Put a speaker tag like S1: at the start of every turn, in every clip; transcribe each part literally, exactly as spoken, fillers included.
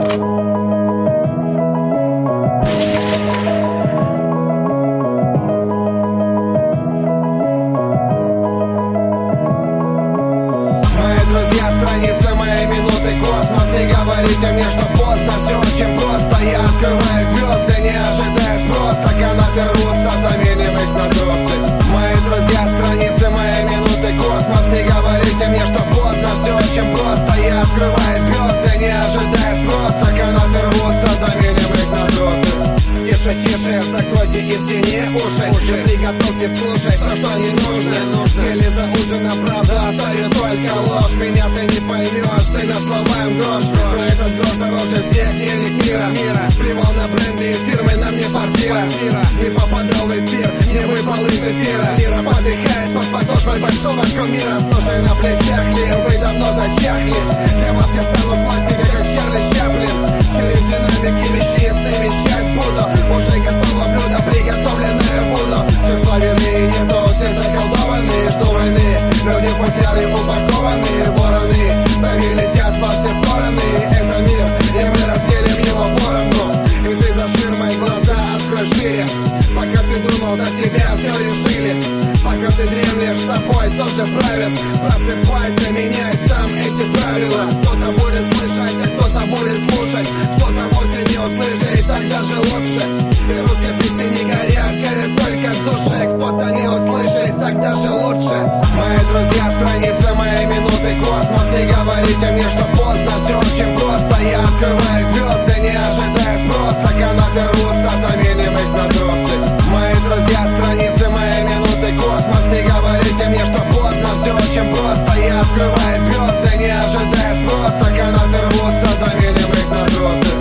S1: Страницы моей минуты, космос. Не говорите мне, что поздно, все очень просто. Я открываю звезды, не ожидая спроса. Канаты рвутся, заменим их на тросы. Мои друзья, страницы моей минуты, космос. Не говорите мне, что поздно, все очень просто. Я открываю звезды, не ожидая спроса. Канаты рвутся, заменим их на тросы. Тише, тише, закройте из тени уши. Уже приготовьтесь слушать то, что не нужно. Съели за ужином правду, оставлю только ложь. Меня ты не поймешь, ты на словам грош. Но этот грош дороже всех денег мира. Плевал на бренды и фирмы, на мне квартира. Не попадал в эфир, не выпал из эфира. Лира подыхает под подошвой большого кумира. С ножей на плечах, лир, вы давно зачахли. Для вас я стану классикой, как Чарли Чаплин. Через динамики вещи ясны вещать буду. Уже готово блюдо, приготовленное буду. Чувства вины нету, все заколдованные. Жду войны, люди в футляре упакованные. Вороны сами летят во все стороны. Это мир, и мы разделим его поровну. И ты за ширмой глаза открой шире. Пока ты думал, за тебя все решили. Пока ты дремлешь, тобой тоже правят. Просыпайся, меняй сам эти правила. Кто-то будет слышать, а кто-то будет слушать. Кто-то вовсе не услышит, и так даже лучше. И рукописи не горят, горят только в душе. Кто-то не услышит, так даже лучше. Мои друзья, страницы моей минуты, космос. Не говорите мне, что поздно, все очень просто. Я открываю звезды, не ожидая спроса. Канаты рвутся, заменим их на тросы. Мои друзья, страницы моей минуты, космос. Не говорите мне, что поздно, все очень просто. Я открываю звезды, не ожидая спроса. Канаты рвутся, заменим их на тросы.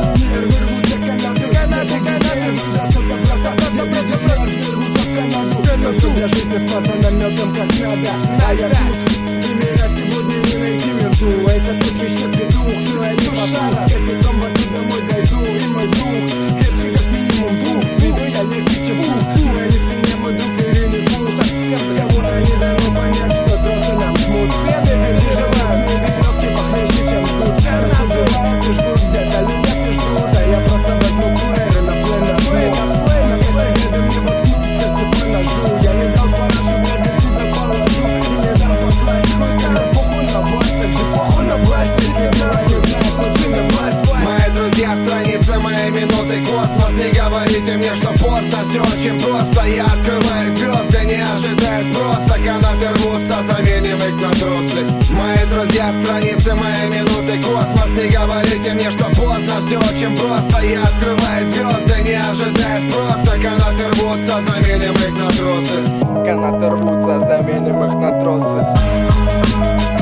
S2: Все для жизни смазано медом как надо. А я тут, и меня сегодня не найти менту. Это тот еще петух, но я не попал. С косяком воды домой дойду, и мой дух крепче как минимум двух. С виду я легче, чем пух. Но если не мой дух или не пух, совсем кому-то не дано понять, что тросы нам жмут. Беды переживают, но веревки похлеще, чем жгут. Нас убивают и ждут где-то, любят и ждут. А я просто возьму плееры на плей нажму. На месте беды мне воткнут, сердце по ножу. Я не дал парашу, я для себя положу. И не дам покласть, хоть так похуй на власть. Так же похуй на власть, если я не знаю, хоть же на власть.
S1: Мои друзья, страницы моей минуты, космос. Не говорите мне, что поздно, все очень просто. Я открываю звезды, не ожидая спроса. Канаты рвутся, заменим их на тросы. Мои друзья, страницы моей минуты, космос. Не говорите мне, что поздно, все очень просто. Я открываю звезды, не ожидая спроса. Канаты рвутся, заменим их на тросы.
S2: Канаты рвутся, заменим их на тросы.